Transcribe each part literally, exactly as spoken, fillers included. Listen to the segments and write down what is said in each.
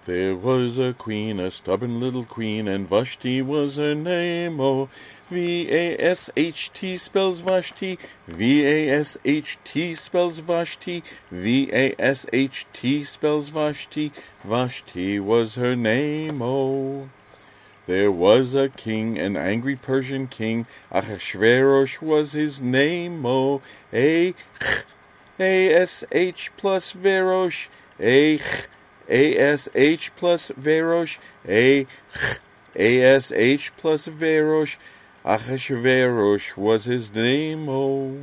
There was a queen, a stubborn little queen, and Vashti was her name, oh. V A S H T spells Vashti, V A S H T spells Vashti, V A S H T spells Vashti, Vashti was her name, oh. There was a king, an angry Persian king, Ahasuerus was his name, oh. A, A S H plus Verosh, A, A S H plus Verosh, A, A S H plus Verosh, Ahasuerus was his name, oh.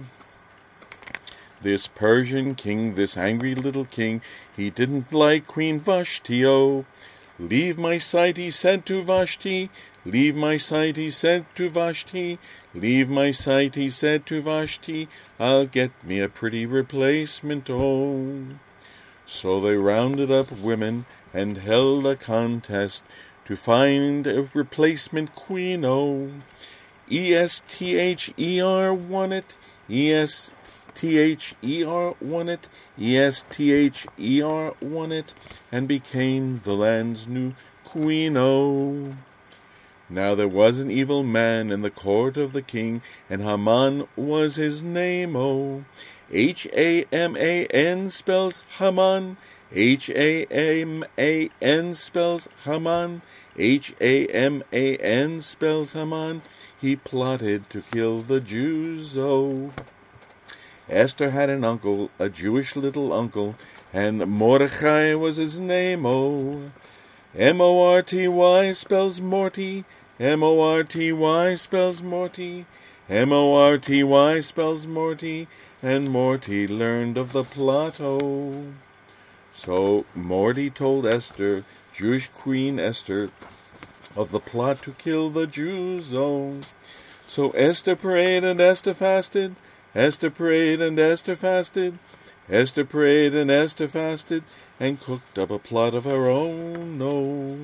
This Persian king, this angry little king, he didn't like Queen Vashti, oh. Leave my sight, he said to Vashti, leave my sight, he said to Vashti, leave my sight, he said to Vashti, I'll get me a pretty replacement, oh. So they rounded up women and held a contest to find a replacement queen, oh. E S T H E R won it, E S T H E R won it, E S T H E R won it, and became the land's new queen, oh. Now there was an evil man in the court of the king, and Haman was his name, oh. H A M A N spells Haman, H A M A N spells Haman, H A M A N spells Haman. He plotted to kill the Jews, oh. Esther had an uncle, a Jewish little uncle, and Mordecai was his name, oh. M O R T Y spells Morty, M O R T Y spells Morty, M O R T Y spells Morty, and Morty learned of the plot, oh. So Morty told Esther, Jewish Queen Esther, of the plot to kill the Jews, oh. So Esther prayed and Esther fasted, Esther prayed and Esther fasted, Esther prayed and Esther fasted, and cooked up a plot of her own, oh.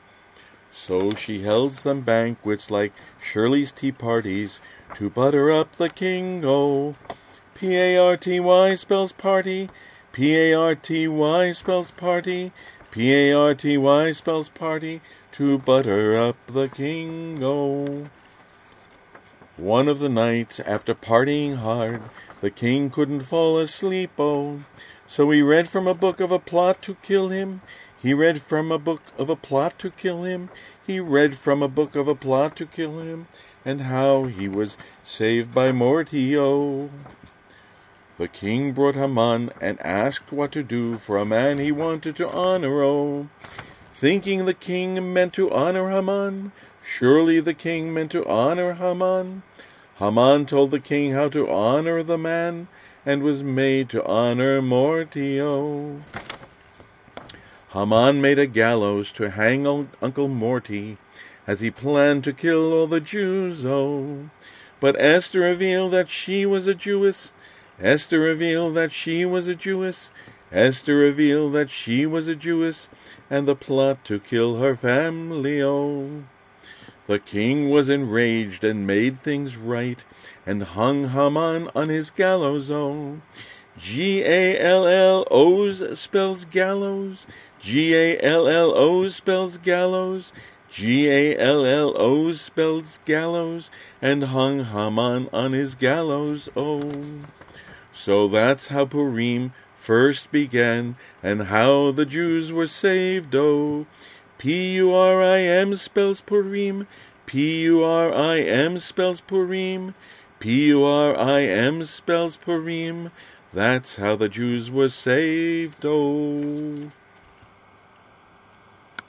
So she held some banquets like Shirley's tea parties to butter up the king, oh. P A R T Y spells party, P A R T Y spells party, P A R T Y spells party, to butter up the king, oh. One of the nights, after partying hard, the king couldn't fall asleep, oh. So he read from a book of a plot to kill him. He read from a book of a plot to kill him. He read from a book of a plot to kill him, and how he was saved by Morty, oh. The king brought Haman and asked what to do for a man he wanted to honor, oh. Thinking the king meant to honor Haman, surely the king meant to honor Haman. Haman told the king how to honor the man, and was made to honor Morty, oh. Haman made a gallows to hang Uncle Morty, as he planned to kill all the Jews, oh. But Esther revealed that she was a Jewess. Esther revealed that she was a Jewess. Esther revealed that she was a Jewess, and the plot to kill her family, oh. The king was enraged and made things right, and hung Haman on his gallows, oh. G A L L O's spells gallows, G A L L O spells gallows, G A L L O spells gallows, and hung Haman on his gallows, oh. So that's how Purim first began, and how the Jews were saved, oh. P U R I M spells Purim, P U R I M spells Purim, P U R I M spells Purim. That's how the Jews were saved, oh.